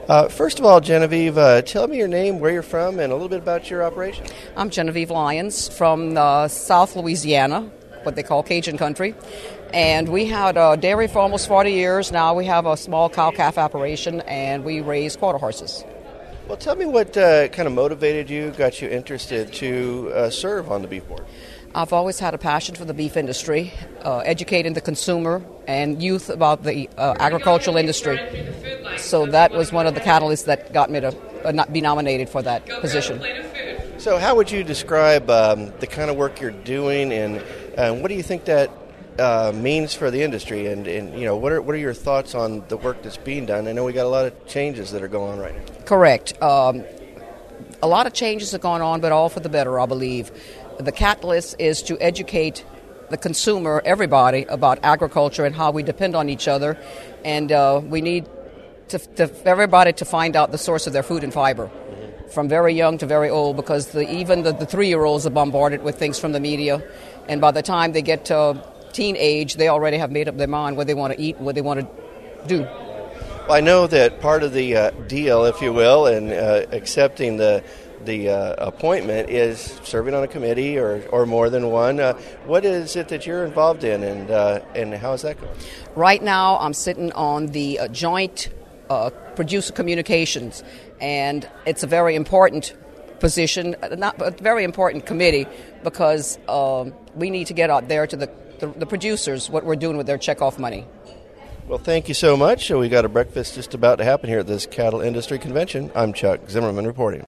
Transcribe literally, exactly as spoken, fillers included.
Uh, first of all, Genevieve, uh, tell me your name, where you're from, and a little bit about your operation. I'm Genevieve Lyons from uh, South Louisiana, what they call Cajun country. And we had a dairy for almost forty years. Now we have a small cow-calf operation, and we raise quarter horses. Well, tell me what uh, kind of motivated you, got you interested to uh, serve on the beef board. I've always had a passion for the beef industry, uh, educating the consumer and youth about the uh, agricultural industry. So that was one of the catalysts that got me to uh, not be nominated for that position. So how would you describe um, the kind of work you're doing, and uh, what do you think that uh, means for the industry? And, and you know, what are what are your thoughts on the work that's being done? I know we got a lot of changes that are going on right now. Correct. Um, a lot of changes are going on, but all for the better, I believe. The catalyst is to educate the consumer, everybody, about agriculture and how we depend on each other. And uh, we need to, to, everybody to find out the source of their food and fiber, mm-hmm. from very young to very old, because the, even the, the three-year-olds are bombarded with things from the media. And by the time they get to teen age, they already have made up their mind what they want to eat and what they want to do. Well, I know that part of the uh, deal, if you will, and uh, accepting the the uh, appointment is serving on a committee or, or more than one. Uh, what is it that you're involved in, and uh, and how is that going? Right now, I'm sitting on the uh, joint uh, producer communications, and it's a very important position, not a very important committee, because um, we need to get out there to the, the, the producers what we're doing with their checkoff money. Well, thank you so much. We got a breakfast just about to happen here at this Cattle Industry Convention. I'm Chuck Zimmerman reporting.